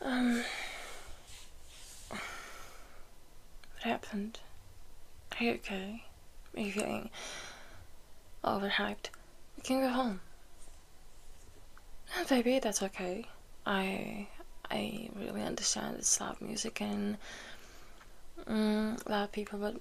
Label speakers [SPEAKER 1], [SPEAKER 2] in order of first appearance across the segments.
[SPEAKER 1] Um, what happened? Are you okay? Are you feeling overhyped? We can go home. Baby, that's okay. I I really understand it's loud music and loud people, but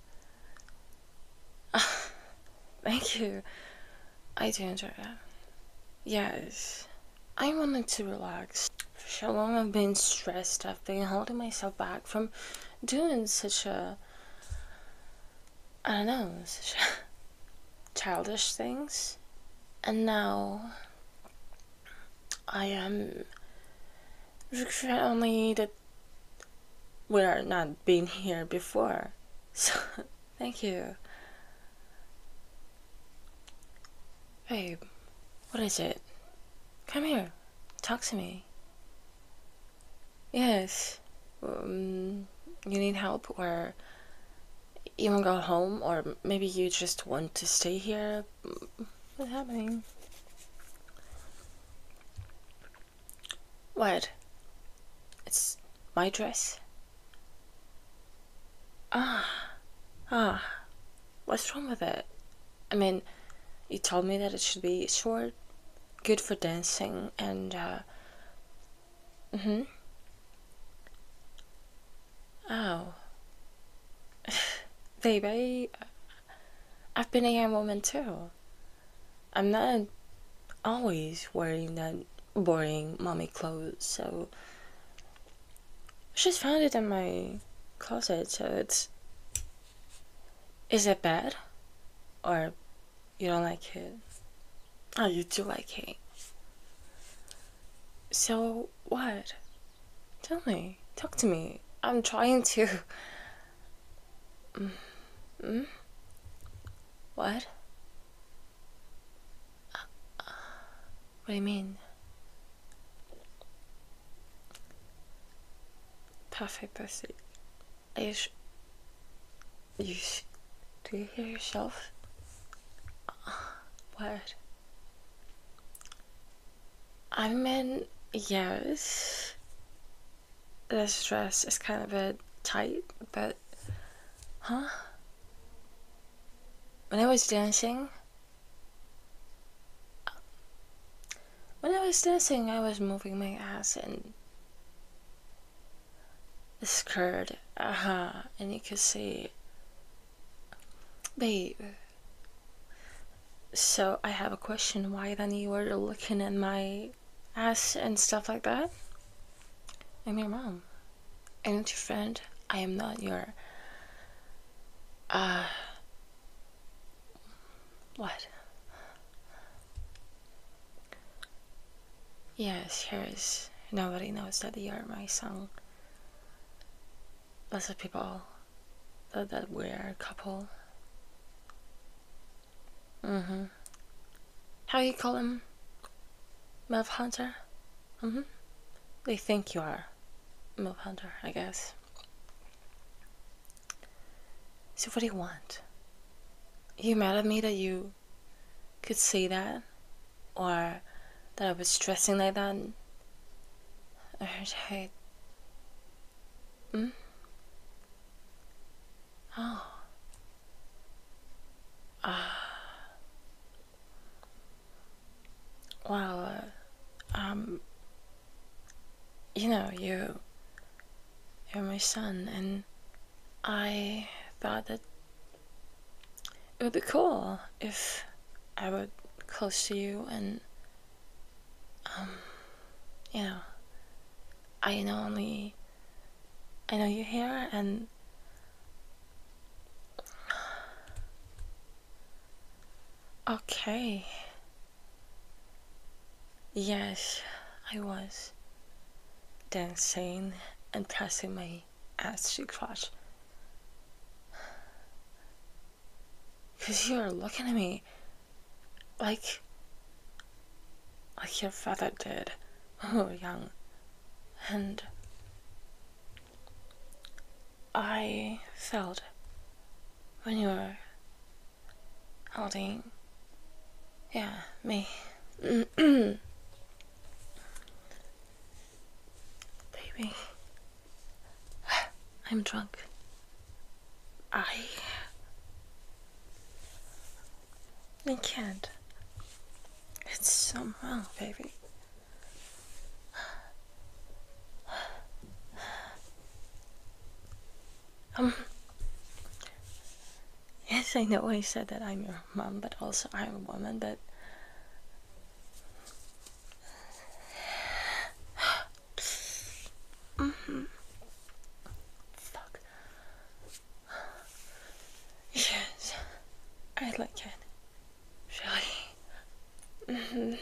[SPEAKER 1] thank you. I do enjoy that. Yes, I wanted to relax. For so long I've been stressed. I've been holding myself back from doing such a, I don't know, such childish things. And now I am regret only that we're not being here before. So, thank you. Babe, what is it? Come here. Talk to me. Yes. You need help, or you want to go home, or maybe you just want to stay here. What's happening? What? It's my dress? Ah, ah. What's wrong with it? I mean, you told me that it should be short, good for dancing, and, mm-hmm. Oh. Baby, I've been a young woman too. I'm not always wearing that boring mommy clothes, so I just found it in my closet, so it's. Is it bad? Or you don't like it? Oh, you do like it. So, what? Tell me. Talk to me. I'm trying to. Mm? What? What do you mean? Perfect pussy. Are you do you hear yourself? What? I mean, yes. This dress is kind of a bit tight, but. Huh? When I was dancing. When I was dancing, I was moving my ass and the skirt. And you could see. Babe. So I have a question. Why then you were looking at my ass and stuff like that? I'm your mom. I'm not your friend. I am not your. Uh. What? Yes, here's. Nobody knows that you're my son. Lots of people that we're a couple. Mm-hmm. How you call him? Milf Hunter? Mm-hmm. They think you are Milf Hunter, I guess. So what do you want? You mad at me that you could say that? Or that I was dressing like that? Or hey. Hmm? Oh. Well, you know, you're my son, and I thought that it would be cool if I were close to you and, you know, I know only, I know you're here, and okay. Yes, I was dancing and pressing my ass to crotch. Cause you're looking at me like your father did when we were young. And I felt when you were holding, yeah, me. Baby, Baby, I'm drunk. I can't. It's so wrong, baby. Yes, I know I said that I'm your mom, but also I'm a woman, but fuck. Yes, I like it. Really.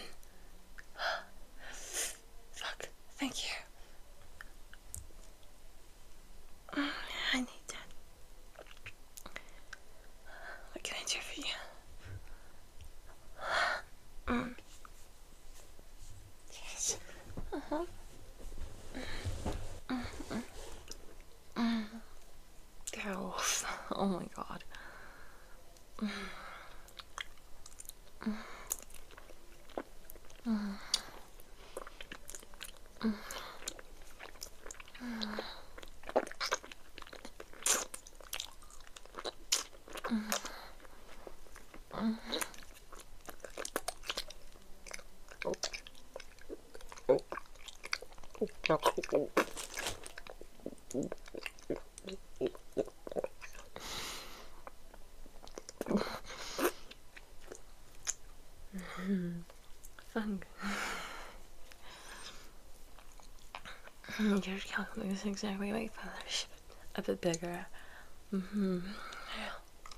[SPEAKER 1] Fuck. Thank you. I need that. What can I do for you? Yes. Girl. Oh my god. Fun. Your calculator is exactly like father's, a bit bigger. Yeah.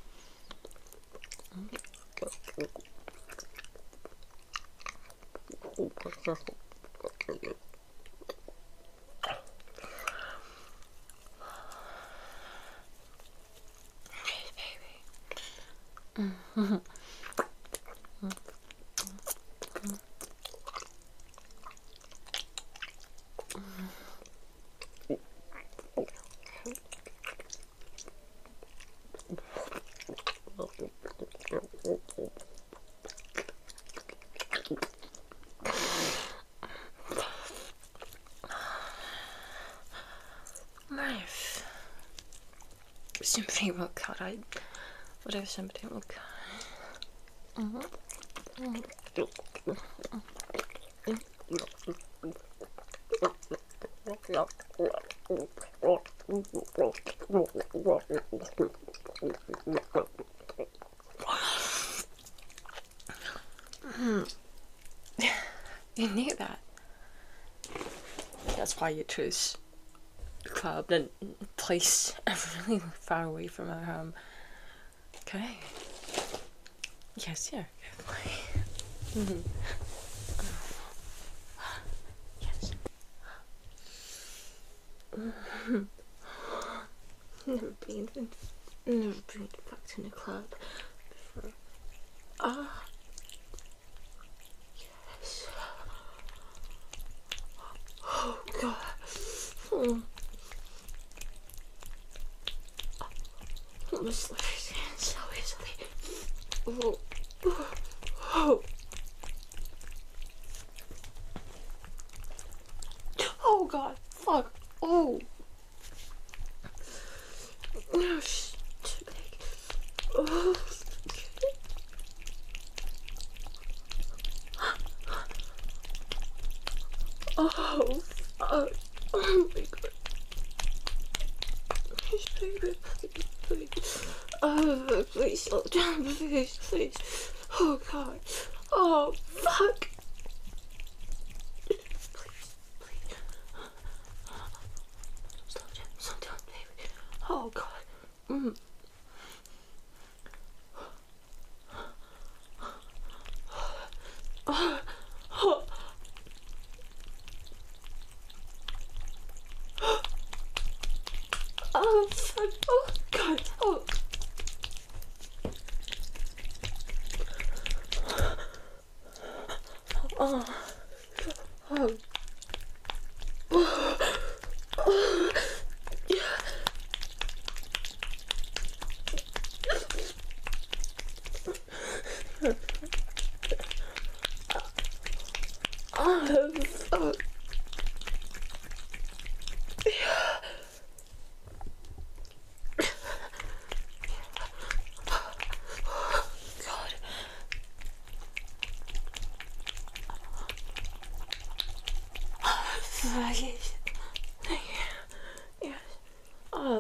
[SPEAKER 1] Life. Somebody will cut. Whatever somebody will cut. You knew that. That's why you chose the club and place really far away from our home. Okay. Yes, yeah. Yes. Never been fucked in a club before. Yes. Oh god. My slurs in so easily. Oh god, fuck. Oh. No, she's too big. Oh. Oh, fuck. Oh my god. Please, baby, please. Oh, please slow down, please. Oh god. Oh, fuck. Please. Slow down, baby. Oh god. Oh, fuck. Oh, God. Oh. Oh. Oh. Yeah. Oh, fuck. God. Yes. Yes. Oh.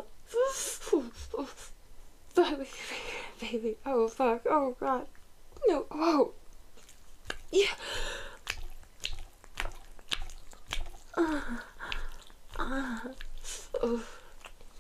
[SPEAKER 1] Baby, baby. Oh, fuck. Oh, God. No. Oh. Yeah. Oh.